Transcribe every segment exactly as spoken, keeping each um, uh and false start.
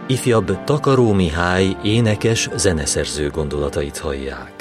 Ifjabb Takaró Mihály énekes zeneszerző gondolatait hallják.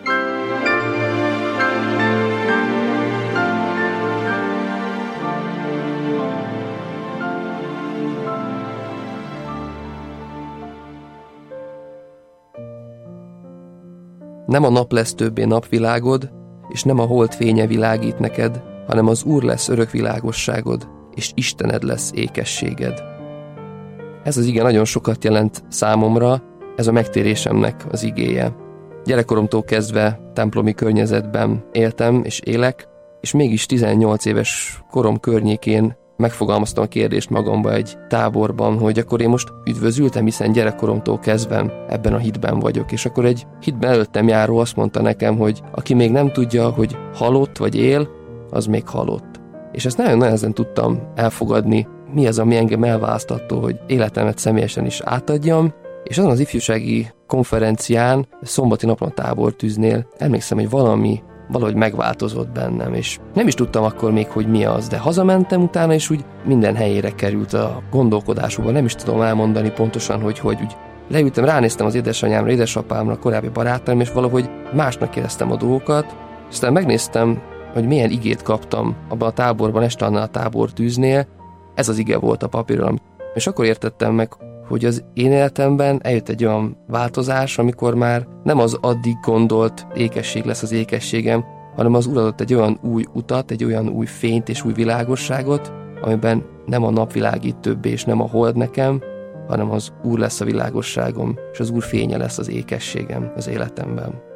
Nem a nap lesz többé napvilágod, és nem a hold fénye világít neked, hanem az Úr lesz örök világosságod, és Istened lesz ékességed. Ez az ige nagyon sokat jelent számomra, ez a megtérésemnek az igéje. Gyerekkoromtól kezdve templomi környezetben éltem és élek, és mégis tizennyolc éves korom környékén megfogalmaztam a kérdést magamba egy táborban, hogy akkor én most üdvözültem, hiszen gyerekkoromtól kezdve ebben a hitben vagyok. És akkor egy hitben előttem járó azt mondta nekem, hogy aki még nem tudja, hogy halott vagy él, az még halott. És ezt nagyon nehezen tudtam elfogadni, mi az, ami engem elválasztattól, hogy életemet személyesen is átadjam, és azon az ifjúsági konferencián, szombati napon a tábortűznél emlékszem, hogy valami valahogy megváltozott bennem, és nem is tudtam akkor még, hogy mi az, de hazamentem utána, és úgy minden helyére került a gondolkodásukban, nem is tudom elmondani pontosan, hogy hogy úgy leültem, ránéztem az édesanyámra, édesapámra, korábbi barátaim, és valahogy másnak éreztem a dolgokat, aztán megnéztem, hogy milyen igét kaptam abban a táborban, este annál a tábortűznél, ez az ige volt a papíron. És akkor értettem meg, hogy az én életemben eljött egy olyan változás, amikor már nem az addig gondolt ékesség lesz az ékességem, hanem az Úr adott egy olyan új utat, egy olyan új fényt és új világosságot, amiben nem a nap világít többé, és nem a hold nekem, hanem az Úr lesz a világosságom, és az Úr fénye lesz az ékességem az életemben.